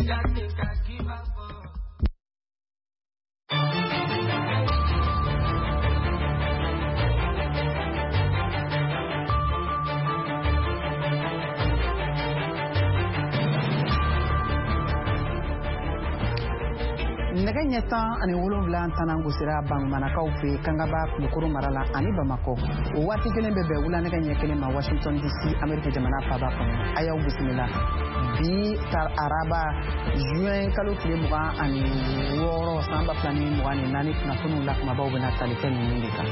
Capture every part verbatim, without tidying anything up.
Naganya tan ani wolonwula tanango sira bangmanakaw fe kangaba kulukuru marala ani Bamako wati kelen bebe wula naganya kelen ma Washington D C America jamana faba kono ayaw bismillah bi tar araba juin kalo tile muga ani woro samba plani muga ni nani na kunu lak mabaw bena taliken ndika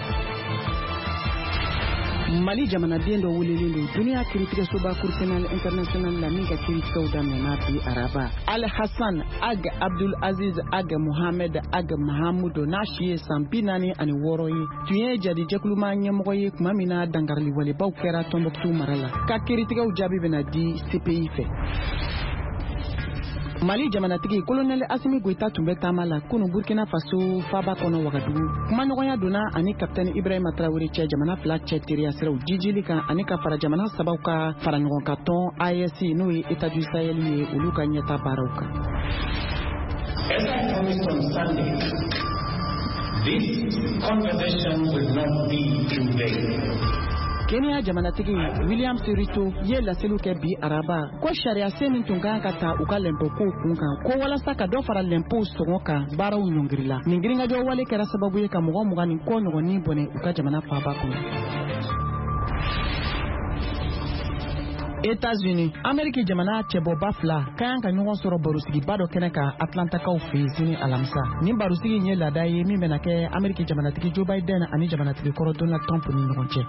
Mali jamana dendo wulilindo dunia kritika soba kurpenal international la minga kritika udamena bi araba Al Hassan Ag Abdul Aziz Ag Mohamed Ag Mahamudo Nashi Sampinani ani woroyi tuye jadi jekuluma nyemoye kumamina dangarli wale baw kera Tombouctou marala ka kritika ujabi bena di C P I fe Mali jamana tigi colonel Assimi Goïta tumbe tamala kunu Burkina Faso faba kono Wagadugu kuma nogoya dona ani capitaine Ibrahima Traoré che jamana fla che tiria sero jijili kan ani ka fara jamana sabauka fara ngon katon A E C no État du Sahel ye uluka nyata barauka. As I promised on Sunday, this conversation will not be today. Kenya jamana tigi William Sirito ye la seluke bi araba ko sharia semi tunga kata ukalempo ko kunka ko wala saka do fara lempo songoka barawu nyongirila ningiringa jo wale kera sababu ye kamugo mugani ko nyoni bone uka jamana faba ko États-Unis Amerique jamana chebo bafla kayanga nyongo soro borusigi bado keneka Atlanta ka ofisini alamsa ni barusigi nye lada ye mi menake Amerique jamana tigi Joe Biden ani jamana tigi koro Donald Trump ni ngonche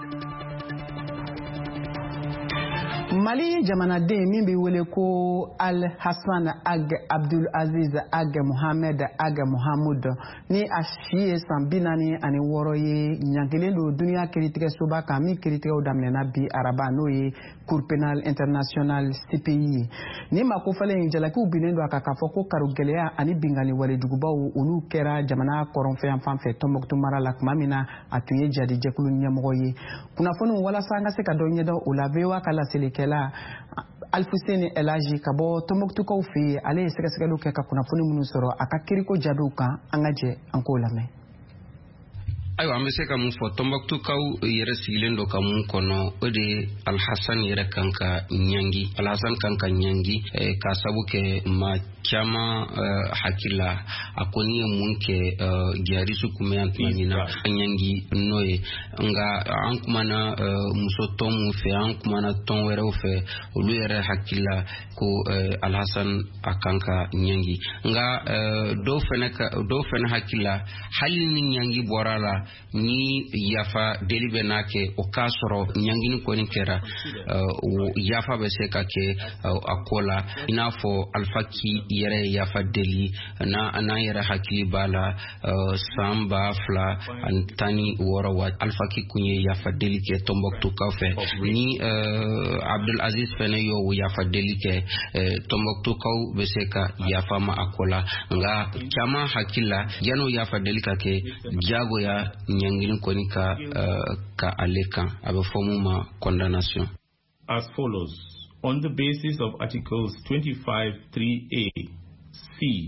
Mali jamana de min bi wele ko Al Hassan Ag Abdul Aziz Ag Mohamed Ag Mohamud ni ashiye sambinani ani woro ye nyangelendo dunia kritika soba kami kritika udamnena bi araba no ye Cour pénale internationale C P I ni makofale njalaki ubinendo akakafo ko karugelea ani bingani wale dugubaw ulu kera jamana koronfe amfanfe Tombouctou marala kumamina atuye jadi jekulu nyamogo ye kuna fonu wala sanga se ka donyedo ulavewa kala seleke la Alfuseni Elaji kabo Tombouctou ko fi ale sekesegelo ke ka kuna foni munu soro akakiriko jaduka angaje anko lame aywa amese ka mun fo Tombouctou kaw yere silendo ka mun kono ode Al Hassan yere kanka nyangi Al Hassan kanka nyangi eh, ka sabuke ma chama uh, hakila akoni munke uh, jarisu kumeantmanina nyangi noye nga ankumana uh, musotomu fe ankumana tonwere fe uluyere hakila ko uh, Al Hassan akanka nyangi nga uh, do fenaka do fen hakila halini nyangi borala ni yafa delibenake okasoro nyangi ni koni kera uh, yafa beseka ke uh, akola inafo alfaki yere yafa deli na na yere hakili bala uh, samba fla antani worowa alfaki kunye yafa deli ke Tombouctou kafe ni uh, Abdul Aziz fene yo yafa deli ke uh, Tombouctou kaw beseka yafa ma akola nga chama hakila jano yafa deli ka ke jago ya nyangini konika uh, ka aleka abefomu ma condamnation as follows. On the basis of Articles twenty-five three A C.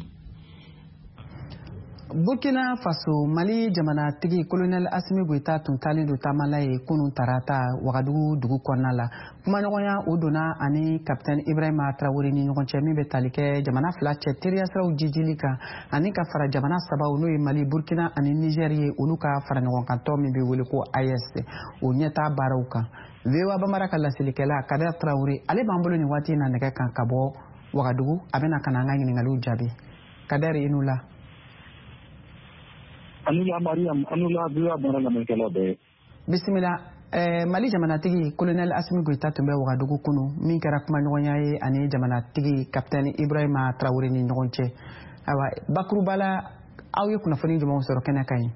Burkina Faso Mali jamana tigi colonel Assimi Goïta tuntali do tamalaye kunu tarata Wagadugu dugu konala kuma nogonya odona ani capitaine Ibrahima Traoré ni nyogon chemi betalike jamana flache tiria sra ujijilika ani ka fara jamana saba no Mali Burkina ani Nigeria uluka fara nyogon kanto mi be wele ko A E S o nyeta barouka vewa bamaraka la silikela Kader Traoré ale bambolo ni wati na neke kan kabo Wagadugu abena kananga ngi ngalu jabi Kader inula Anula Mariam, Anula Bua Barana Mekelabe. Bismillah, eh, Mali jamana tigi colonel Assimi Goïta tumbe Wagadugu kunu min kera kuma nyogonyaye ani jamana tigi capitaine Ibrahima Traoré ni nyogonche awa bakru bala awye kuna foni juma soro kena kai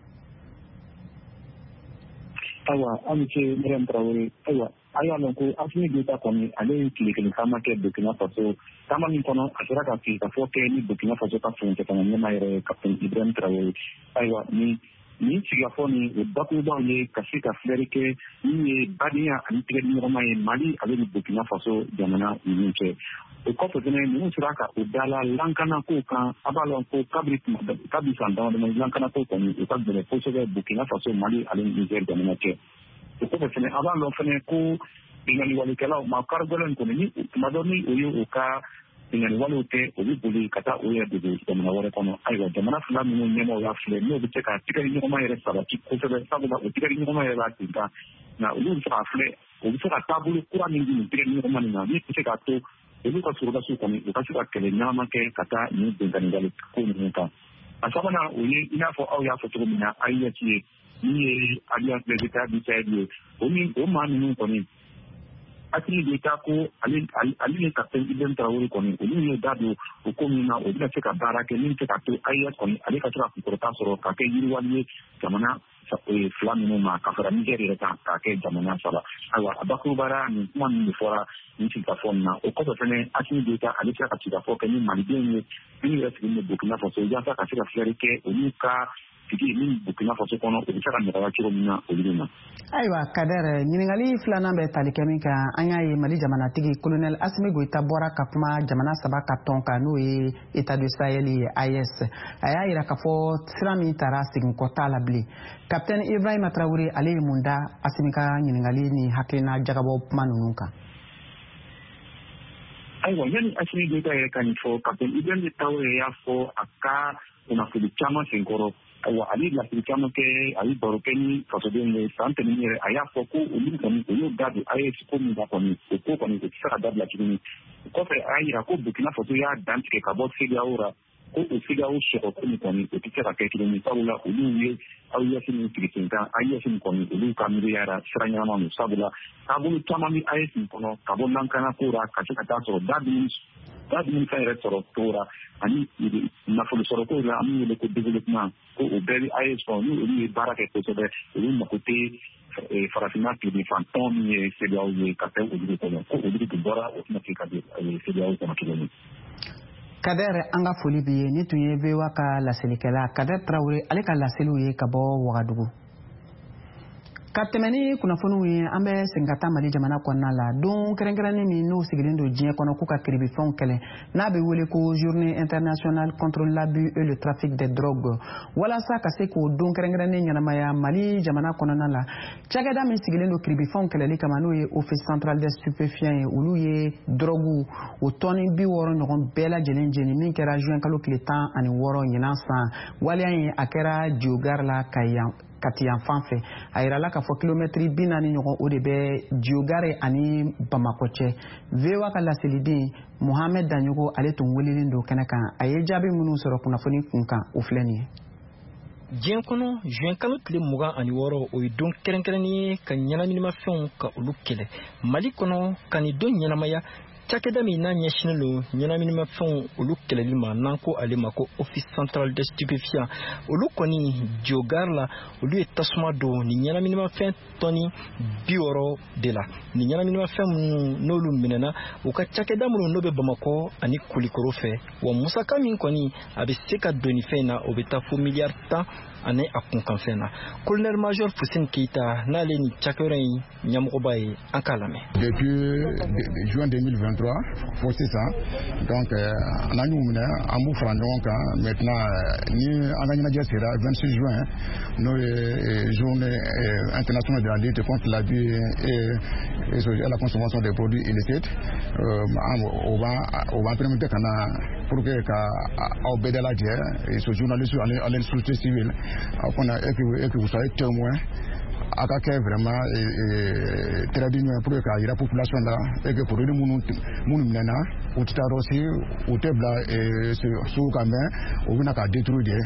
awa amike Mariam Traoré awa aya lonko Assimi Goïta komi ale kilikili kama ke Burkina Faso kama min kono asira ka ki ka foke ni Burkina Faso ka fonte kana nyama yere capitaine Ibrahima Traoré aywa ni ni sigafoni bakku ba ye kasika flerike ni badiya ani tigedi ngoma ye Mali ale ni Burkina Faso jamana ni ke o kɔfɛ fɛnɛ ninnu sera ka o dala lankanako kan a b'a lɔn ko kabiri kabiri san dama dama lankanako kɔni o ka gɛlɛn kosɛbɛ Burkina Faso Mali ani Niger jamana cɛ o kɔfɛ fɛnɛ a b'a lɔn fɛnɛ ko binganni walikɛlaw maa kari gɛlɛn kɔni ni tuma dɔ ni o ye o ka binganni walew tɛ o bɛ boli ka taa o yɛrɛ dogo jamana wɛrɛ kɔnɔ ayiwa jamana fila minnu ɲɛmaaw y'a filɛ n'o bɛ se ka tigɛli ɲɔgɔnma yɛrɛ sabati kosɛbɛ sabula o tigɛli ɲɔgɔnma yɛrɛ b'a ten kan nka olu bɛ se k'a filɛ o bɛ se ka taabolo kura min di nin tigɛli ɲɔgɔnma nin na min bɛ se k'a to olu ka surudasiw kɔni u ka se ka kɛlɛ ɲɛnama kɛ ka taa nin binganni wale ko ninnu kan a sabanan o ye i n'a fɔ aw y'a fɔ cogo min na A I S ye min ye Alliance des États du Sahel ye o ni o maa ninnu kɔni Assimi Goïta ko ale ni Capitaine Ibrahim Traoré kɔni olu ye da don o ko min na o bɛna se ka baara kɛ min bɛ se ka to A I S kɔni ale ka se ka kunkɔrɔta sɔrɔ ka kɛ yiriwali ye jamana fila minnu ma ka fara Niger yɛrɛ kan k'a kɛ jamana saba ayiwa a bakurubara nin kuma min de fɔra nin sigikafɔ nin na o kɔfɛ fɛnɛ Assimi Goïta ale sera ka sigikafɔ kɛ ni malidenw ye minnu yɛrɛ sigilen bɛ Burkina Faso yaasa ka se ka filɛri kɛ olu ka sigi min Burkina Faso kɔnɔ o bɛ se ka nɔgɔya cogo min na olu bɛ na. Ayiwa Kader ɲininkali filanan bɛ tali kɛ min kan an y'a ye Mali jamanatigi colonel Assimi Goïta bɔra ka kuma jamana saba ka tɔn kan n'o ye État du Sahel ye A E S a y'a jira k'a fɔ sira min taara segin kɔ t'a la bilen Capitaine Ibrahim Traoré ale ye mun da Assimi ka ɲininkali ni hakilina jagabɔ kuma ninnu kan. Ayiwa yanni Assimi Goïta yɛrɛ ka nin fɔ Capitaine Ibrahim Traoré y'a fɔ a ka kunnafoni caman senkɔrɔ ayiwa ale lasiri caman kɛ a ye baro kɛ ni fasodenw ye san tɛmɛnen yɛrɛ a y'a fɔ ko olu kɔni o y'o da don A E S ko min kan kɔni o ko kɔni o tɛ se ka dabila tuguni o kɔfɛ a y'a jira ko Burkina Faso y'a dan tigɛ ka bɔ C E D E A O la ko o C E D E A O sɔgɔ ko min kɔni o tɛ se ka kɛ tuguni sabula olu ye A E S min sigi sen kan A E S min kɔni olu ka miiriyara sira ɲɛnama don sabula taabolo caman bɛ A E S min kɔnɔ ka bɔ lankanako la ka se ka taa sɔrɔ da dumuni da dumuni fɛn yɛrɛ sɔrɔ cogo la ani nafolo sɔrɔ ko la an bɛ wele ko développement ko o bɛɛ bɛ A E S kɔnɔ ni olu ye baara kɛ kosɛbɛ olu mako tɛ farafinna tilefan tɔn min ye C E D E A O ye ka kɛ olu de kɔnɔ ko olu de bɔra o tɛna se ka don C E D E A O kɔnɔ tuguni. Kader an ka foli b'i ye ni tun ye V O A ka laselikɛla Kader Traoré ale ka laseliw ye ka bɔ Wagadugu. Ka tɛmɛ ni kunnafoniw ye an bɛ segin ka taa Mali jamana kɔnɔna la don kɛrɛnkɛrɛnnen min n'o sigilen don diɲɛ kɔnɔ k'u ka kiribifɛnw kɛlɛ n'a bɛ wele ko journée internationale contre l'abus et le trafic des drogues walasa ka se k'o don kɛrɛnkɛrɛnnen ɲɛnamaya Mali jamana kɔnɔna la cakɛda min sigilen don kiribifɛnw kɛlɛli kama n'o ye Office central des stupéfiants ye olu ye drogues o tɔni bi wɔɔrɔ ɲɔgɔn bɛɛ lajɛlen jeni min kɛra juin kalo tile tan ani wɔɔrɔ ɲinan san waleya in a kɛra Diogar la ka yan Kati yan fan fɛ a yirala k'a fɔ kilomɛtiri bi naani ɲɔgɔn o de bɛ Diogare ani Bamakɔ cɛ V O A ka laseliden Mohamed Danyogo ale tun welelen don kɛnɛ kan a ye jaabi minnu sɔrɔ kunnafoni kun kan o filɛ nin ye. Diɲɛ kɔnɔ juin kalo tile mugan ani wɔɔrɔ o ye don kɛrɛnkɛrɛnnen ye ka ɲɛnaminimafɛnw ka olu kɛlɛ Mali kɔnɔ ka nin don ɲɛnamaya cakɛda min n'a ɲɛsinnen don ɲɛnaminimafɛnw olu kɛlɛli ma n'an ko ale ma ko Office central des stupéfiants olu kɔni Diogar la olu ye tasuma don ni ɲɛnaminimafɛn tɔni bi wɔɔrɔ de la ni ɲɛnaminimafɛn minnu n'olu minɛna u ka cakɛda minnu n'o bɛ Bamakɔ ani Kulikoro fɛ wa musaka min kɔni a bɛ se ka don ni fɛn na o bɛ taa fo miliyari tan ani a kunkanfɛn na colonel major Fuseni Keita n'ale ni cakɛyɔrɔ in ɲɛmɔgɔba ye an k'a lamɛn. Depuis juin deux mille vingt-trois fo sisan donc an y'u minɛ an b'u fara ɲɔgɔn kan maintenant ni an ka ɲɛnajɛ sera vingt-six juin n'o ye journée internationale de la lutte contre l'abus et la consommation des produits illicites o b'an permettre ka na pour que ka aw bɛɛ da lajɛ so journaliste ani ani société civile et que vous soyez témoin a ka kɛ vraiment très bien pour que k'a jira population la et que produit minnu minnu minɛna u tɛ taa yɔrɔ si u tɛ bila sugu kan mais u bɛna k'a détruire de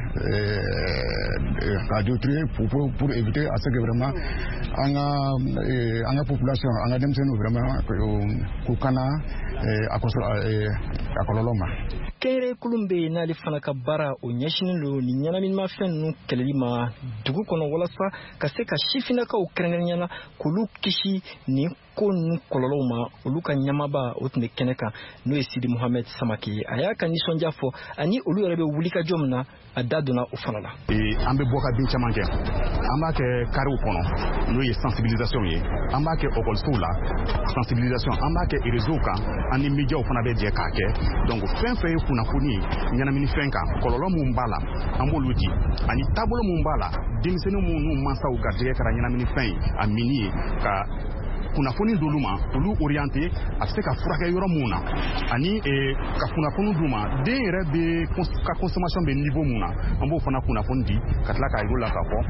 k'a détruire pour pour éviter à ce que vraiment an ka an ka population an ka denmisɛnninw vraiment k'u kana a kɔlɔlɔ ma. Kɛnɛrɛ kulun bɛ yen n'ale fana ka baara o ɲɛsinnen don ni ɲɛnaminimafɛn ninnu kɛlɛli ma dugu kɔnɔ walasa ka se ka sifinnakaw kɛrɛnkɛrɛnnenya k'olu kisi ni ko nu kɔlɔlɔw ma olu ka ɲamaba o tun bɛ kɛnɛ kan n'o ye Sidi Mohamed Samake a y'a ka nisɔndiya fɔ ani olu yɛrɛ bɛ wuli ka jɔ min na a da donna o fana la. An bɛ bɔ ka bin caman kɛ an b'a kɛ kariw kɔnɔ n'o ye sensibilisation ye an b'a kɛ écolesow la sensibilisation an b'a kɛ réseau kan ani médiaw fana bɛ jɛ k'a kɛ donc fɛn fɛn ye kunnafoni ɲɛnamini fɛn kan kɔlɔlɔ mun b'a la an b'olu di ani taabolo mun b'a la denmisɛnnin mun n'u mansaw garijɛgɛ kɛra ɲɛnamini fɛn ye a mini ye ka kunnafoni d'olu ma olu orienté a bɛ se ka furakɛ yɔrɔ mun na ani ka kunnafoni d'u ma den yɛrɛ bɛ ka consommation bɛ niveau mun na an b'o fana kunnafoni di ka tila k'a yir'u la k'a fɔ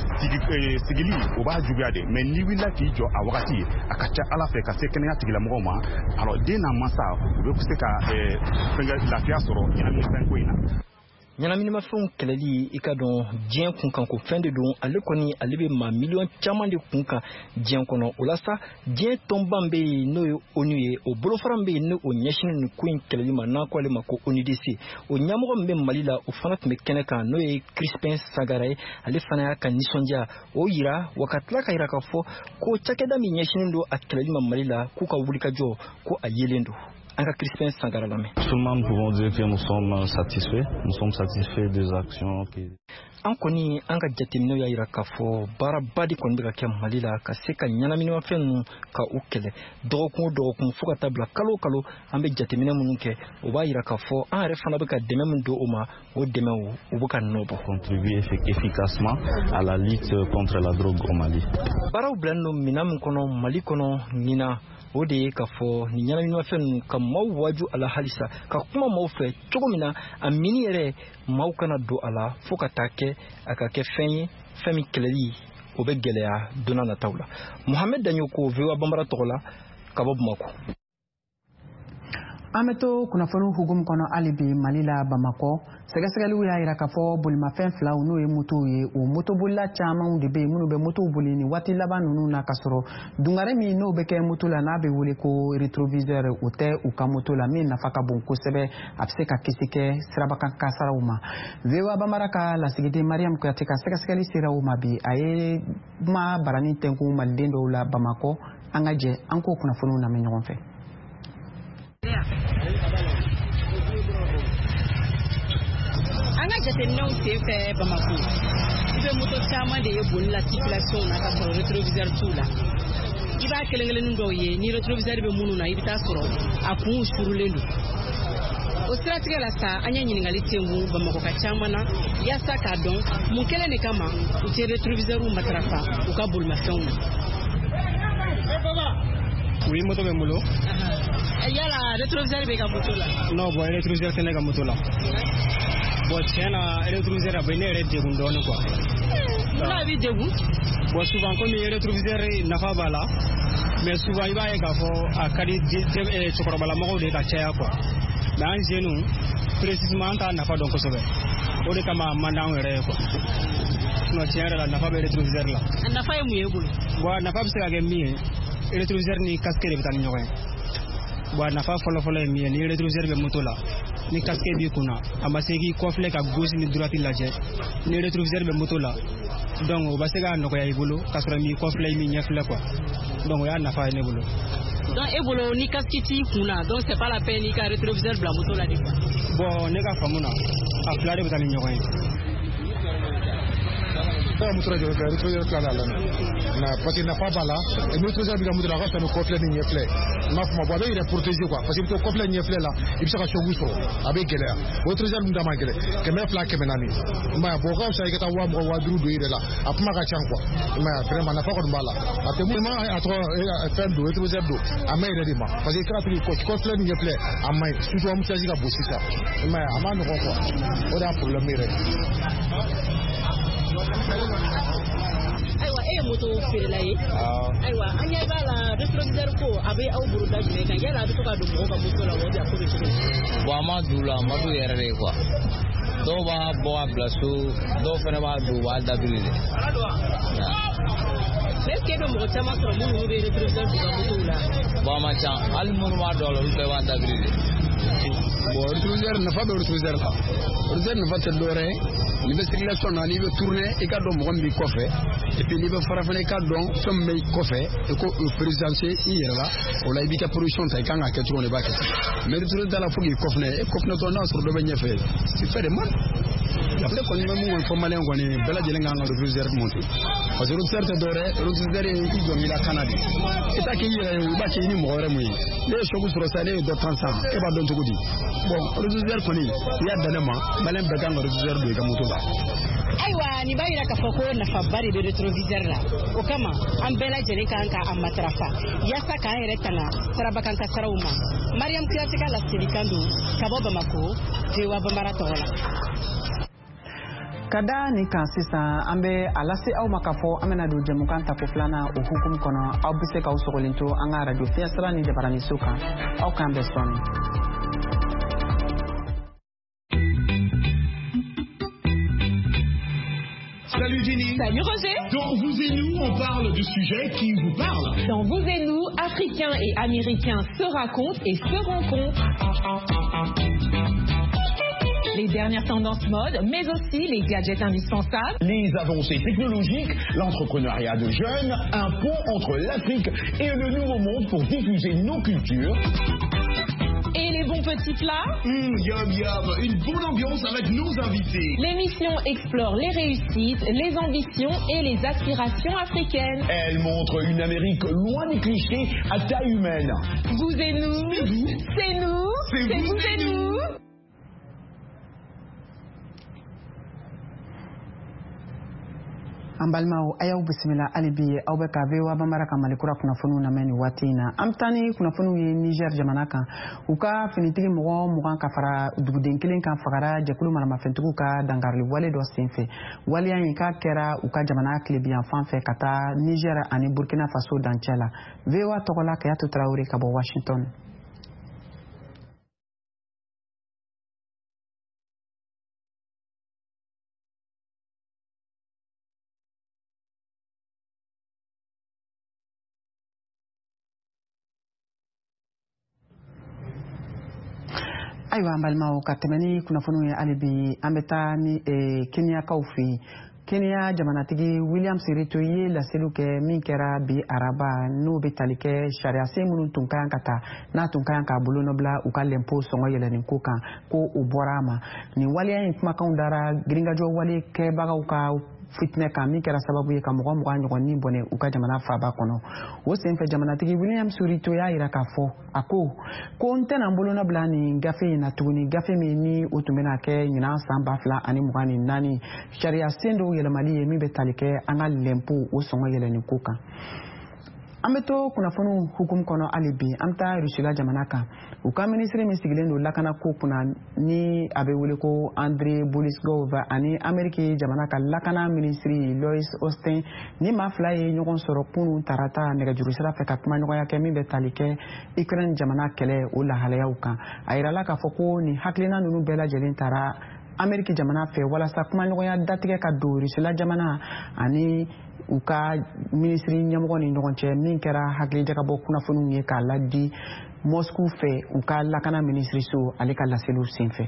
sigili o b'a juguya de mais n'i wulila k'i jɔ a wagati a ka ca Ala fɛ ka se kɛnɛya tigilamɔgɔw ma alors den n'a mansa u bɛ se ka lafiya sɔrɔ ɲɛnaminifɛn ko in na. ɲɛnaminimafɛnw kɛlɛli i ka dɔn diɲɛ kunkanko fɛn de don ale kɔni ale bɛ maa miliyɔn caman de kunkan diɲɛ kɔnɔ o la sa diɲɛ tɔnban bɛ yen n'o ye ONU ye o bolofara bɛ yen n'o ɲɛsinnen nin ko in kɛlɛli ma n'an ko ale ma ko O N U D C o ɲɛmɔgɔ min bɛ Mali la o fana tun bɛ kɛnɛ kan n'o ye Crispin Sangara ye ale fana y'a ka nisɔndiya o yira wa ka tila ka yira k'a fɔ ko cakɛda min ɲɛsinnen don a kɛlɛli ma Mali la k'u ka wuli ka jɔ ko a yelen don. Crispin Sangara lamɛn. Seulement nous pouvons dire que nous sommes satisfaits, nous sommes satisfaits des actions qui. An kɔni an ka jateminɛw y'a yira k'a fɔ baaraba de kɔni bɛ ka kɛ Mali la ka se ka ɲɛnaminimafɛn ninnu ka u kɛlɛ dɔgɔkun o dɔgɔkun fo ka taa bila kalo o kalo an bɛ jateminɛ minnu kɛ o b'a yira k'a fɔ an yɛrɛ fana bɛ ka dɛmɛ min don o ma o dɛmɛw u bɛ ka nɔbɔ. Contribuer efficacement à la lutte contre la drogue au Mali. Baaraw bilalen don minɛn min kɔnɔ Mali kɔnɔ nin na o de ye k'a fɔ nin ɲɛnaminimafɛn ninnu ka maaw waaju a la halisa ka kuma maaw fɛ cogo min na a mini yɛrɛ maaw kana don a la fo ka taa kɛ a ka kɛ fɛn ye fɛn min kɛlɛli o bɛ gɛlɛya donna nataw la. Mohamed Danyoko V O A Bambara tɔgɔ la ka bɔ Bamako. An bɛ to kunnafoni hukumu kɔnɔ hali bi Mali la Bamakɔ sɛgɛsɛgɛliw y'a yira k'a fɔ bolimafɛn filaw n'o ye motow ye o motobolila camanw de bɛ yen minnu bɛ motow boli ni waati laban ninnu na ka sɔrɔ dungare min n'o bɛ kɛ moto la n'a bɛ wele ko rétroviseur o tɛ u ka moto la min nafa ka bon kosɛbɛ a bɛ se ka kisi kɛ sirabakan kasaraw ma. V O A Bambara ka lasigiden Mariam Kuyate ka sɛgɛsɛgɛli sera o ma bi a ye kuma barani tɛnkun maliden dɔw la Bamakɔ an ka jɛ an k'o kunnafoniw lamɛn ɲɔgɔn fɛ. An ka jateminɛw sen fɛ Bamako i bɛ moto caman de ye boli la circulation na ka sɔrɔ rétroviseur t'u la i b'a kelen kelennin dɔw ye ni rétroviseur bɛ minnu na i bɛ taa sɔrɔ a kun surulen don o siratigɛ la sa an ye ɲininkali tɛnku Bamakɔ ka caman na yaasa k'a dɔn mun kelen de kama u tɛ rétroviseur matarafa u ka bolimafɛnw na. Oui, moto bɛ n bolo. Yala rétroviseur bɛ ka moto la? Non, bon rétroviseur tɛ ne ka moto la. Bon tiɲɛ na rétroviseur a bɛ ne yɛrɛ degun dɔɔnin quoi. Mun na a b'i degun? Bon souvent komi rétroviseur nafa b'a la mais souvent i b'a ye k'a fɔ a ka di cɛkɔrɔbalamɔgɔw de ka caya quoi. Mais an jeunes précisément an t'a nafa dɔn kosɛbɛ o de kama a man d'anw yɛrɛ ye quoi. Sinon tiɲɛ yɛrɛ la nafa bɛ rétroviseur la. A nafa ye mun ye e bolo? Bon a nafa bɛ se ka kɛ min ye rétroviseur ni casque de bɛ taa ni ɲɔgɔn ye. Bon a nafa fɔlɔfɔlɔ ye min ye ni rétroviseur bɛ moto la ni casque b'i kunna a ma se k'i kɔfilɛ ka gauche ni droite lajɛ ni rétroviseur bɛ moto la donc o bɛ se k'a nɔgɔya i bolo k'a sɔrɔ i m'i kɔfilɛ i m'i ɲɛfilɛ quoi donc o y'a nafa ye ne bolo. Donc e bolo ni casque t'i kunna donc c'est pas la peine i ka rétroviseur bila moto la de quoi. Bon ne ka faamu na a fila de bɛ taa ni ɲɔgɔn ye. Pas moto la rétroviseur fila la na parce que nafa b'a la et rétroviseur b'i ka moto la a ka fisa ni kɔfilɛ ni ɲɛfilɛ n m'a faamu bon a bɛ yɛrɛ protéger quoi parce que i bɛ to kɔfilɛ ɲɛfilɛ la i bɛ se ka choc sɔrɔ a bɛ gɛlɛya o rétroviseur dun da man gɛlɛn kɛmɛ fila kɛmɛ naani i m'a ye bon o ka fisa i ka taa waa mɔgɔ waa duuru don i yɛrɛ la a kuma ka ca quoi i m'a ye vraiment nafa kɔni b'a la a tɛ mun a tɔgɔ fɛn don rétroviseur don a maɲi yɛrɛ de ma parce que i kana to k'i kɔfilɛ ni ɲɛfilɛ a maɲi surtout embouteillage ka bon sisan i m'a ye a ma nɔgɔn quoi o de y'a problème yɛrɛ. Ayiwa e ye moto feerela ye ayiwa an ɲɛ b'a la rétroviseur ko a bɛ aw bolo da jumɛn kan yala a bɛ to ka don mɔgɔw ka moto la o de a ko bɛ cogo di? Bon a ma don u la a ma d'u yɛrɛ de ye quoi dɔw b'a bɔ ka bila so dɔw fana b'a don u b'a dabiri de. Mais est-ce que e bɛ mɔgɔ caman sɔrɔ minnu bɛ rétroviseur k'u ka motow la? Bon a ma ca hali minnu b'a dɔn a la olu bɛɛ b'a dabiri de. bon retrouvaire nafa bɛ retrouvaire la retrouvaire nafa tɛ dɔwɛrɛ n'i bɛ circulation na n'i bɛ tourner i ka dɔn mɔgɔ min b'i kɔfɛ et puis n'i bɛ fara fana i ka dɔn fɛn min bɛ i kɔfɛ i ko présidencer i yɛrɛ la o la i b'i ka position ta i kan k'a kɛ cogo min i b'a kɛ mais retrouvaire t'a la fo k'i kɔfinɛ e kɔfinɛtɔ n'a sɔrɔ dɔ bɛ ɲɛfɛ c'est fait de mal après kɔni bɛ mun kɔni fɔ maliyɛn kɔni bɛɛ lajɛlen kan ka retrouvaire monter parce que retrouvaire tɛ dɔwɛrɛ retrouvaire ye i jɔ n'i la kana de i t'a kɛ i yɛrɛ ye i b'a kɛ i ni mɔgɔ wɛrɛ mun ye ne ye choc sɔrɔ sa ne ye dɔ tan san e b'a dɔn cogo di bon retrouvaire kɔni i y'a dan ne ma maliyɛn bɛɛ kan ka retrouvaire don i ka moto la. Ayiwa nin b'a yira k'a fɔ ko nafaba de bɛ retroviseur la o kama an bɛɛ lajɛlen kan ka a matarafa yaasa k'an yɛrɛ tanga sirabakan kasaraw ma. Mariam Kuyate ka laselikan don ka bɔ Bamako V O A Bambara tɔgɔ la. Ka da nin kan sisan an bɛ a lase aw ma k'a fɔ an bɛna don jɛmukan tako filanan o hukumu kɔnɔ aw bɛ se k'aw sɔgɔlen to an ka radio fiɲɛsira ni jabaraniso kan aw k'an bɛɛ sɔnni. Salut Jenny. Salut Roger. Dans Vous et Nous, on parle du sujet qui vous parle. Dans Vous et Nous, Africains et Américains se racontent et se rencontrent. Les dernières tendances mode, mais aussi les gadgets indispensables. Les avancées technologiques, l'entrepreneuriat de jeunes, un pont entre l'Afrique et le nouveau monde pour diffuser nos cultures. Et les bons petits plats. Mmh, yum yum, une bonne ambiance avec nos invités. L'émission explore les réussites, les ambitions et les aspirations africaines. Elle montre une Amérique loin des clichés à taille humaine. Vous et nous, c'est vous, c'est nous, c'est vous, vous et nous. An balimaw a y'aw bisimila hali bi aw bɛ ka V O A Bambara ka Malikura kunnafoniw lamɛn nin waati in na an bɛ taa ni kunnafoniw ye Niger jamana kan u ka finitigi mɔgɔ mugan ka fara duguden kelen kan fagara jɛkulu maramafɛntigiw ka dangarili wale dɔ senfɛ waleya in k'a kɛra u ka jamana tilebiyan fan fɛ ka taa Niger ani Burkina Faso dancɛ la V O A tɔgɔ la Kayatu Tarawele ka bɔ Washington. Ayiwa an balimaw ka tɛmɛ ni kunnafoniw ye hali bi an bɛ taa ni Keniyakaw fɛ yen Kenya jamanatigi William Ruto ye laseliw kɛ min kɛra bi araba n'o bɛ tali kɛ sariya sen minnu tun ka kan ka ta n'a tun ka kan k'a bolo nɔbila u ka lɛnpo sɔngɔ yɛlɛnni ko kan ko u bɔra a ma nin waleya in kumakanw dara giringajɔ wale kɛbagaw ka fitinɛ kan min kɛra sababu ye ka mɔgɔ mugan ɲɔgɔn ni bɔnɛ u ka jamana faaba kɔnɔ o senfɛ jamanatigi William Ruto y'a yira k'a fɔ a ko ko n tɛna n bolo nɔbila nin gafe in na tuguni gafe min ni o tun bɛna kɛ ɲinan san ba fila ani mugan ni naani sariya sen dɔw yɛlɛmali ye min bɛ tali kɛ an ka lɛnpo o sɔngɔ yɛlɛnni ko kan. An bɛ to kunnafoniw hukumu kɔnɔ hali bi an bɛ taa Rusila jamana kan u ka minisiri min sigilen don lakana ko kunna ni a bɛ wele ko Andrei Bolisgov ani Ameriki jamana ka lakana minisiri Louis Austin ni maa fila ye ɲɔgɔn sɔrɔ kunun tarata nɛgɛjuru sira fɛ ka kuma ɲɔgɔnya kɛ min bɛ tali kɛ Ukraine jamana kɛlɛ o lahalayaw kan a yirala k'a fɔ ko nin hakilina ninnu bɛɛ lajɛlen taara Ameriki jamana fɛ walasa kuma ɲɔgɔnya datigɛ ka don Rusila jamana ani u ka minisiri ɲɛmɔgɔ ni ɲɔgɔn cɛ min kɛra hakilijakabɔ kunnafoniw ye k'a ladi Moscou fɛ u ka lakana minisiriso ale ka laseliw senfɛ.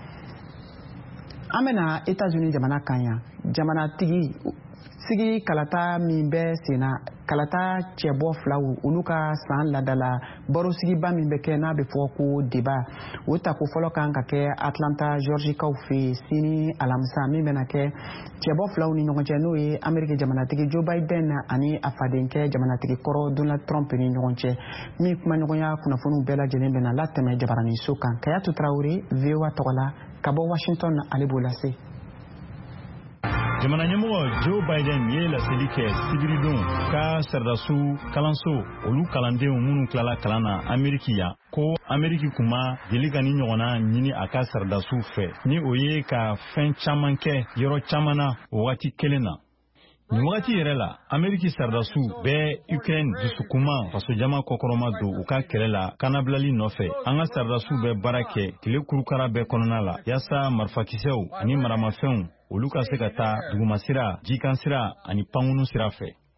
An bɛna États-Unis jamana kan yan jamanatigi sigi kalata min bɛ senna kalata cɛbɔ filaw olu ka san ladala barosigiba min bɛ kɛ n'a bɛ fɔ ko débat o tako fɔlɔ kan ka kɛ Atlanta Georgikaw fɛ sini alamisa min bɛna kɛ cɛbɔ filaw ni ɲɔgɔn cɛ n'o ye Ameriki jamanatigi Joe Biden ani a fadenkɛ jamanatigi kɔrɔ Donald Trump ni ɲɔgɔn cɛ min kuma ɲɔgɔnya kunnafoniw bɛɛ lajɛlen bɛna latɛmɛ jabaraniso kan Kayatu Tarawele V O A tɔgɔ la ka bɔ Washington ale b'o lase. Jamana ɲɛmɔgɔ Joe Biden ye laseli kɛ sibiridon ka saridasu kalanso olu kalandenw minnu tilala kalan na Ameriki ya ko Ameriki kun ma deli ka ni ɲɔgɔnna ɲini a ka saridasu fɛ ni o ye ka fɛn caman kɛ yɔrɔ caman na o waati kelen na. Nin wagati yɛrɛ la Ameriki saridasu bɛɛ Ukraine dusukuma fasojama kɔkɔrɔma don u ka kɛlɛ la kanabilali nɔfɛ an ka saridasu bɛ baara kɛ tile kurukara bɛɛ kɔnɔna la yaasa marifakisɛw ani maramafɛnw olu ka se ka taa dugumasira jikan sira ani pankunu sira fɛ.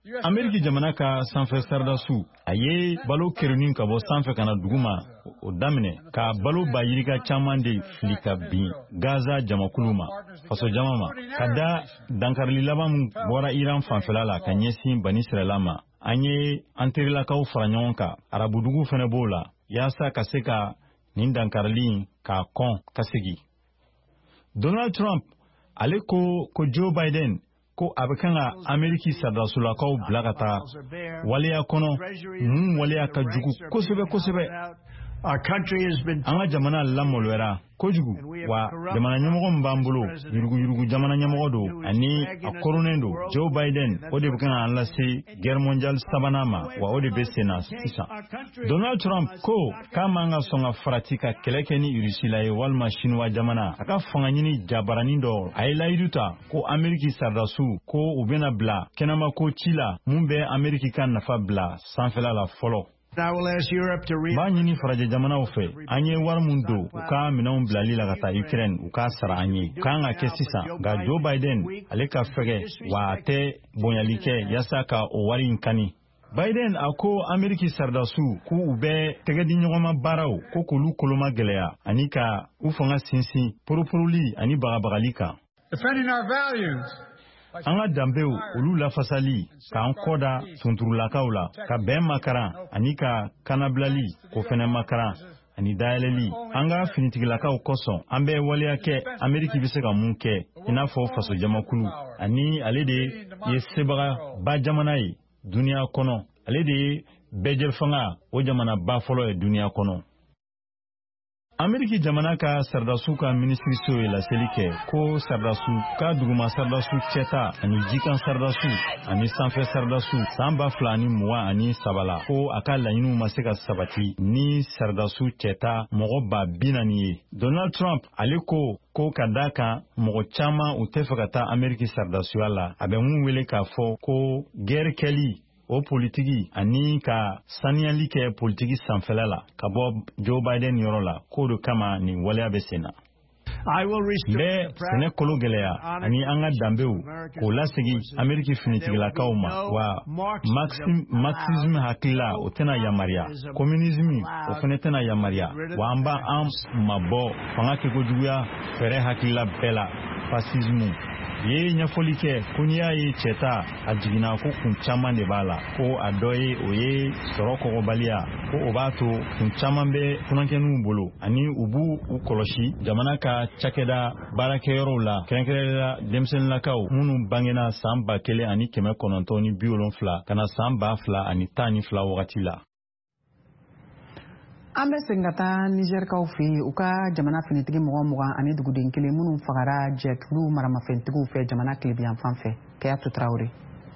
Ameriki jamana ka sanfɛ sardasu a ye balo kerenin ka bɔ sanfɛ kana duguma o daminɛ ka balo ba yirika caman de fili ka bin Gaza jamakulu ma faso jama ma ka da dankarili laban min bɔra Iran fanfɛla la ka ɲɛsin Bani Israɛla ma an ye an terilakaw fara ɲɔgɔn kan arabudugu fɛnɛ b'o la yaasa ka se ka nin dankarili ka kɔn ka segi. Donald Trump ale ko ko Joe Biden ko a bɛ kan ka Ameriki sardasulakaw bila ka taa waleya kɔnɔ mun waleya ka jugu kosɛbɛ kosɛbɛ. An ka jamana lamɔlɔyara kojugu wa jamana ɲɛmɔgɔ min b'an bolo yurugu-yurugu jamana ɲɛmɔgɔ don ani a koronen don. Joe Biden o de bɛ kan an lase guerre mondiale sabanan ma wa o de bɛ sen na sisan. Donald Trump ko k'a man ka sɔn ka farati ka kɛlɛ kɛ ni Rusi la ye walima Chinois jamana a ka fanga ɲini jabaranin dɔ a ye layidu ta ko Ameriki sardasu ko u bɛna bila kɛnɛma ko ci la mun bɛ Ameriki ka nafa bila sanfɛla la fɔlɔ. B'a ɲini farajɛ jamanaw fɛ an ye wari mun don u ka minɛnw bilali la ka taa Ukraine u k'a sara an ye. U kan ka kɛ sisan nka Joe Biden ale ka fɛgɛ wa a tɛ bonyali kɛ yaasa ka o wari in kani. Biden a ko Ameriki sardasu ko u bɛ tɛgɛ di ɲɔgɔnma baaraw ko k'olu koloma gɛlɛya ani ka u fanga sinsin poroporoli ani bagabagali kan. An ka danbew olu lafasali k'an kɔda tunturulakaw la ka bɛn makaran ani ka kanabilali ko fɛnɛ makaran ani dayɛlɛli an ka finitigilakaw kosɔn an bɛ waleya kɛ Ameriki bɛ se ka mun kɛ i n'a fɔ faso jamakulu ani ale de ye sebaga ba jamana ye duniya kɔnɔ ale de ye bɛɛ fanga o jamana ba fɔlɔ ye duniya kɔnɔ. Ameriki jamana ka sardasu ka ministriso ye laseli kɛ ko sardasu ka duguma sardasu cɛta ani jikan sardasu ani sanfɛ sardasu san ba fila ani mugan ani saba la ko a ka laɲiniw ma se ka sabati ni sardasu cɛta mɔgɔ ba bi naani ye. Donald Trump ale ko ko ka da kan mɔgɔ caman u tɛ fɛ ka taa Ameriki sardasuya la a bɛ mun wele k'a fɔ ko guerre kɛli o politiki ani ka saniyali kɛ politiki sanfɛla la ka bɔ Joe Biden yɔrɔ la k'o de kama nin waleya bɛ sen na. N bɛ sɛnɛ kolo gɛlɛya ani an ka danbew k'o lasegi Ameriki finitigilakaw ma wa marxisme hakilila o tɛna yamaruya communisme o fɛnɛ tɛna yamaruya wa an b'an mabɔ fanga kɛkojuguya fɛrɛ hakilila bɛɛ la fascisme. Ye ɲɛfɔli kɛ ko n'i y'a ye cɛta a jiginna ko kun caman de b'a la ko a dɔ ye o ye sɔrɔ kɔgɔbaliya ko o b'a to kun caman bɛ kunankɛninw bolo ani u b'u u kɔlɔsi jamana ka cakɛda baarakɛyɔrɔw la kɛrɛnkɛrɛnnenya denmisɛnninlakaw minnu bangena san ba kelen ani kɛmɛ kɔnɔntɔn ni bi wolonfila ka na san ba fila ani tan ni fila wagati la. An bɛ segin ka taa Nizɛrikaw fɛ yen u ka jamana finitigi mɔgɔ mugan ani duguden kelen minnu fagara jɛkulu maramafɛntigiw fɛ jamana tilebiyan fan fɛ Kɛyatu Tarawele.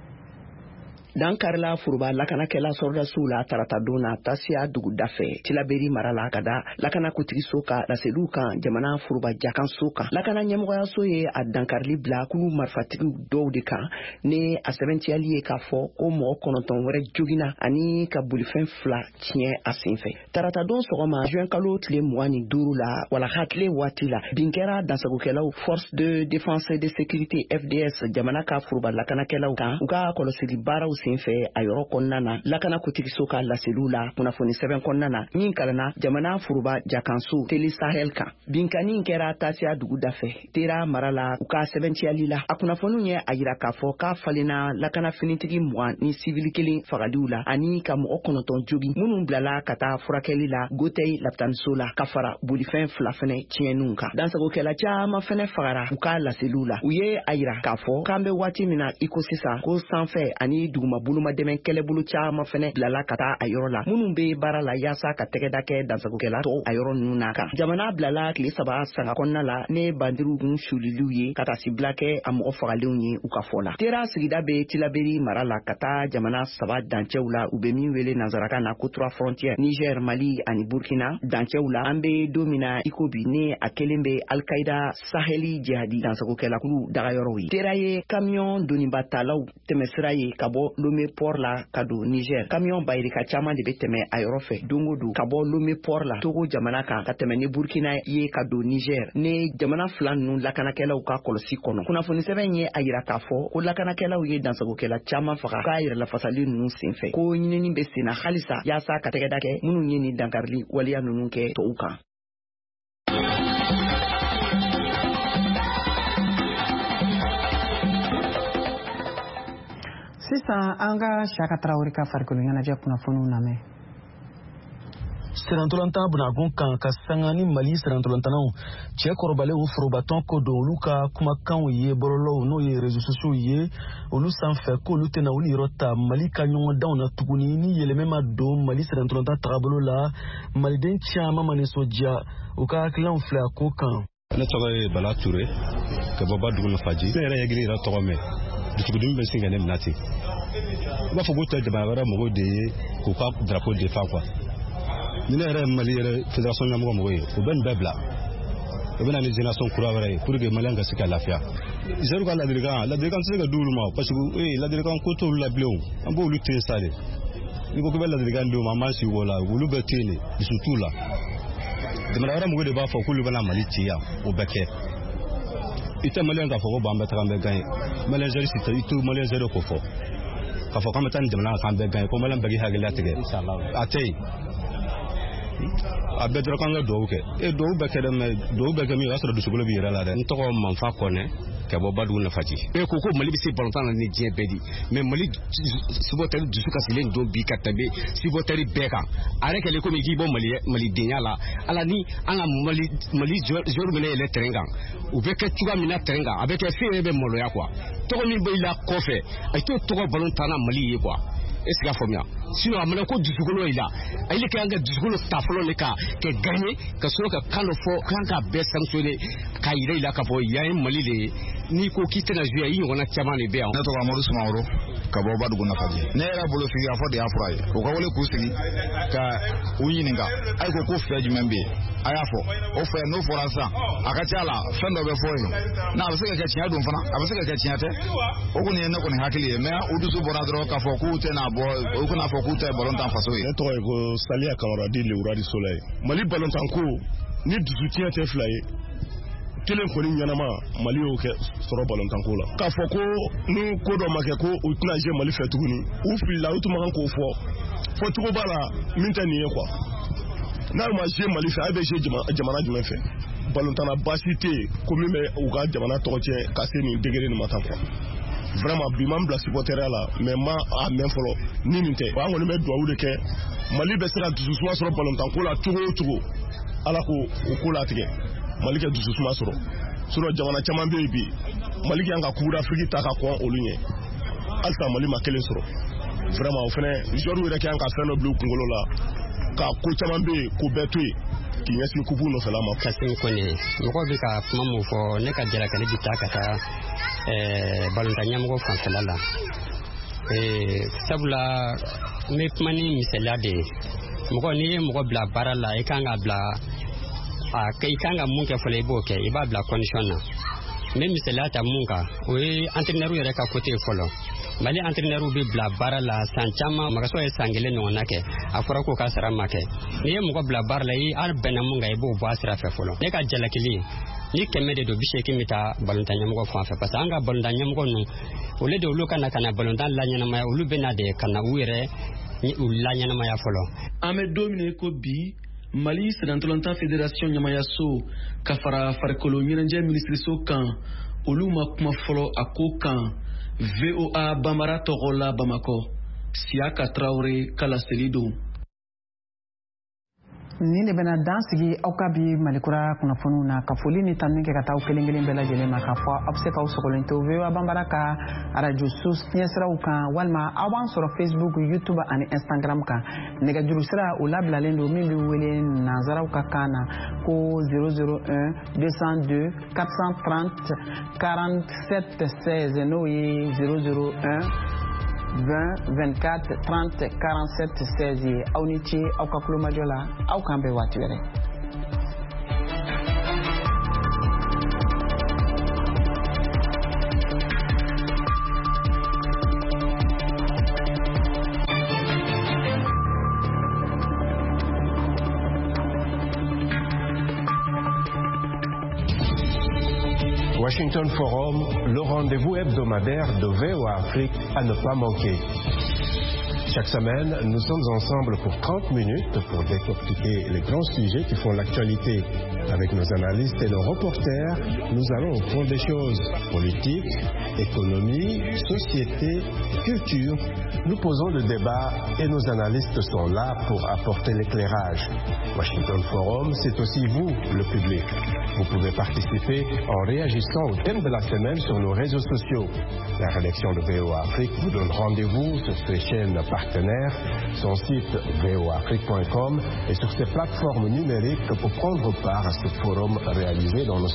Dankarila furuba lakanakɛla sɔrɔdasiw la tarata don na Tasiya duguda fɛ Tilaberi mara la ka da lakanakutigiso ka laseliw kan jamana furuba jakanso kan. Lakana ɲɛmɔgɔyaso ye a dankarili bila kulu marifatigiw dɔw de kan ni a sɛbɛntiyali ye k'a fɔ ko mɔgɔ kɔnɔntɔn wɛrɛ jogina ani ka bolifɛn fila tiɲɛ a senfɛ. Tarata don sɔgɔma juin kalo tile mugan ni duuru la wala hakile waati la bin kɛra dansagokɛlaw Force de Défense et de Sécurité F D S jamana ka furuba lakanakɛlaw kan u ka kɔlɔsili baaraw senfɛ a yɔrɔ kɔnɔna na lakana kutigiso ka laseliw la kunnafoni sɛbɛn kɔnɔna na min kalanna jamana furuba jakanso Teli Sahel kan. Binkani kɛra Tasiya duguda fɛ Tera mara la u ka sɛbɛntiyali la a kunnafoniw ye a yira k'a fɔ k'a falenna lakana finitigi mugan ni sivili kelen fagaliw la ani ka mɔgɔ kɔnɔntɔn jogi minnu bilala ka taa furakɛli la Gotei lapitaniso la ka fara bolifɛn fila fɛnɛ tiɲɛniw kan. Dansagokɛla caman fɛnɛ fagara u ka laseliw la u ye a yira k'a fɔ k'an bɛ waati min na i ko sisan ko sanfɛ ani duguma boloma dɛmɛ kɛlɛbolo caman fɛnɛ bilala ka taa a yɔrɔ la minnu bɛ baara la yaasa ka tɛgɛda kɛ dansagokɛla tɔw a yɔrɔ ninnu na kan. Jamana bilala tile saba sanga kɔnɔna la ne bandiru kun suliliw ye ka taa sibila kɛ a mɔgɔ fagalenw ye u ka fɔ la. Tera sigida bɛ Tilaberi mara la ka taa jamana saba dancɛw la u bɛ min wele nanzarakan na ko trois frontières Niger, Mali ani Burkina. Dancɛw la an bɛ don min na i ko bi ne a kelen bɛ Al-Qaïda Saheli jihadi dansagokɛlakulu dagayɔrɔw ye. Tera ye camion doniba talaw tɛmɛsira ye ka bɔ Lomé port la ka don Niger. Camion bayirika caman de be tɛmɛ a yɔrɔ fɛ don o don ka bɔ Lomé port la Togo jamana kan ka tɛmɛ ni Burkina ye ka don Niger. Ne jamana fila ninnu lakanakɛlaw ka kɔlɔsi kɔnɔ. Kunnafoni sɛbɛn ye a yira k'a fɔ ko lakanakɛlaw ye dansagokɛla caman faga k'a yɛrɛ lafasali ninnu senfɛ. Ko ɲinini be senna halisa yaasa ka tɛgɛda kɛ minnu ye ni dankarili waliya ninnu kɛ tɔw kan. Sisan an ka Siyaka Tarawele ka farikolo ɲɛnajɛ kunnafoniw lamɛn. Sirantolanta bunakun kan ka sanga ni Mali sirantolantanaw cɛ kɔrɔbalenw forobatɔn ko don olu ka kumakanw ye bɔlɔlɔw n'o ye réseaux sociaux ye olu sanfɛ k'olu tɛna olu yɔrɔ ta Mali ka ɲɔgɔndanw na tuguni ni yɛlɛmɛ ma don Mali sirantolanta tagabolo la maliden caman ma nisɔndiya u ka hakililaw filɛ a ko kan. Ne tɔgɔ ye Bala Ture ka bɔ Badugu Nafaji. Ne yɛrɛ ye yɛrɛ tɔgɔ mɛn dusukundimi bɛ sin ka ne minɛ ten. I b'a fɔ k'u tɛ jamana wɛrɛ mɔgɔw de ye k'u ka drapeau défend quoi. Ni ne yɛrɛ Mali yɛrɛ fédération ɲɛmɔgɔ mɔgɔ ye u bɛ nin bɛɛ bila u bɛ na ni génération kura wɛrɛ ye pour que Malien ka se ka lafiya. Zɛru ka ladilikan ladilikan tɛ se ka di olu ma parce que ee ladilikan ko t'olu la bilen o an b'olu to yen sa de ni ko k'i bɛ ladilikan di o ma an b'an sigi o la olu bɛ to yen de dusu t'u la. Jamana wɛrɛ mɔgɔw de b'a fɔ k'olu bɛna Mali ci yan o bɛ kɛ. I tɛ Malien k'a fɔ ko b'an bɛ taga an bɛ gagner Malien zɛri si tɛ i to Malien zɛri ko fɔ k'a fɔ k'an bɛ taa ni jamana kan k'an bɛ gagner ko Malien bɛɛ k'i hakili latigɛ a tɛ yen. A bɛɛ dɔrɔn kan ka duwawu kɛ e duwawu bɛɛ kɛ dɛ mais duwawu bɛɛ kɛ min o y'a sɔrɔ dusukolo b'i yɛrɛ la dɛ. N tɔgɔ Manfa Kɔnɛ ka bɔ Badugu Nafaji. E ko ko Mali bɛ se balontan na ni diɲɛ bɛɛ di mais Mali supporter dusu kasilen don bi ka tɛmɛ supporter bɛɛ kan a yɛrɛ kɛlen komi k'i bɔ Mali Malidenya la ala ni an ka Mali Mali joueur minɛ yɛlɛ terrain kan u bɛ kɛ cogoya min na terrain kan a bɛ kɛ fɛn yɛrɛ bɛ maloya quoi tɔgɔ min bɛ i la kɔfɛ a t'o tɔgɔ balontan na Mali ye quoi. Est-ce qu'il y a faamuya sinon a mana ko dusukolo yi la a ile kan ka dusukolo ta fɔlɔ ne ka kɛ gagner ka sɔrɔ ka kan dɔ fɔ kan ka bɛɛ sanctionner ka yira i la ka fɔ yan ye Mali de ye n'i ko k'i tɛna jouer i ɲɔgɔnna caman de bɛ yan. Ne tɔgɔ Amadu Sumaworo ka bɔ Badugu Nafaji. Ne yɛrɛ bolo sigi a fɔ de y'a fura ye u ka wele k'u sigi ka u ɲininka a ko ko fɛ jumɛn bɛ yen a y'a fɔ o fɛ n'o fɔra sisan a ka ca la fɛn dɔ bɛ fɔ yen n'a bɛ se ka kɛ tiɲɛ don fana a bɛ se ka kɛ tiɲɛ tɛ o kɔni ye ne kɔni hakili ye mais u dusu bɔra dɔrɔn k'a fɔ k'u tɛna bɔ o kana fɔ k'u tɛ balontan faso ye. Ne tɔgɔ ye ko Saliya Kamara di Lewura di Soleil. Mali balontan ko ni dusu tiɲɛ tɛ fila ye kelen kɔni ɲɛnama Mali y'o kɛ sɔrɔ balontan ko la k'a fɔ ko ni ko dɔ ma kɛ ko u tɛna jɛ Mali fɛ tuguni u filila u tun man kan k'o fɔ fɔ cogo b'a la min tɛ nin ye quoi n'a ma jɛ Mali fɛ a bɛ jɛ jamana jumɛn fɛ balontanna baasi tɛ yen ko min bɛ u ka jamana tɔgɔ cɛ ka se nin degré nin ma tan quoi. Vraiment bi man bila supporteria la mais ma a mɛn fɔlɔ ni nin tɛ an kɔni bɛ duwawu de kɛ Mali bɛ se ka dususuma sɔrɔ balontan ko la cogo o cogo ala ko o ko latigɛ Mali kɛ dususuma sɔrɔ sinon jamana caman bɛ yen bi Mali kan ka Coupe d'Afrique ta ka kɔn olu ɲɛ halisa Mali ma kelen sɔrɔ vraiment o fɛnɛ joueur yɛrɛ kan ka fɛn dɔ bila u kunkolo la ka ko caman bɛ yen k'o bɛɛ to yen k'i ɲɛsin coupe nɔfɛla ma. Kasim Kone mɔgɔw bɛ ka kuma mun fɔ ne ka jalakali bɛ taa ka taa balontan ɲɛmɔgɔ fanfɛla la sabula n bɛ kuma ni misaliya de ye mɔgɔ n'i ye mɔgɔ bila baara la i kan ka bila i kan ka mun kɛ fɔlɔ i b'o kɛ i b'a bila condition na n bɛ misaliya ta mun kan o ye entraîneur yɛrɛ ka côté fɔlɔ Mali entraîneur bɛ bila baara la san caman magaso ye san kelen ɲɔgɔnna kɛ a fɔra ko ka sara ma kɛ n'i ye mɔgɔ bila baara la i hali bɛnna mun kan i b'o bɔ a sira fɛ fɔlɔ ne ka jalakili ni kɛmɛ de don bi seegin bɛ taa balontan ɲɛmɔgɔ fan fɛ parce que an ka balontan ɲɛmɔgɔ ninnu olu de olu ka na ka na balontan laɲɛnamaya olu bɛ na de ka na u yɛrɛ u laɲɛnamaya fɔlɔ. An bɛ don min ko bi Mali sirantolanta fédération ɲamayaso ka fara farikolo ɲɛnajɛ minisiriso kan olu ma kuma fɔlɔ a ko kan V O A Bambara tɔgɔ la Bamakɔ Siyaka Tarawele ka laseli don. Nin de bɛna dan sigi aw ka bi Malikura kunnafoniw na ka foli ni tanu kɛ ka taa kelen kelen bɛɛ lajɛlen ma k'a fɔ aw bɛ se k'aw sɔgɔlen to V O A Bambara ka radio so ɲɛsiraw kan walima aw b'an sɔrɔ Facebook, YouTube ani Instagram kan nɛgɛjuru sira o labilalen don min bɛ wele nanzaraw ka kan na ko zéro zéro un deux cent deux quatre cent trente quarante-sept seize n'o ye zéro zéro un vingt vingt-quatre trente quarante-sept seize ye aw ni ce aw ka kulomajɔ la aw k'an bɛn waati wɛrɛ. Washington Forum, le rendez-vous hebdomadaire de V O A Afrique à ne pas manquer. Chaque semaine, nous sommes ensemble pour trente minutes pour décortiquer les grands sujets qui font l'actualité. Avec nos analystes et nos reporters, nous allons au fond des choses. Politique, économie, société, culture. Nous posons le débat et nos analystes sont là pour apporter l'éclairage. Washington Forum, c'est aussi vous, le public. Vous pouvez participer en réagissant au thème de la semaine sur nos réseaux sociaux. La rédaction de V O A Afrique vous donne rendez-vous sur ses chaînes partenaires, son site v o afrique point com et sur ses plateformes numériques pour prendre part à ce forum réalisé dans nos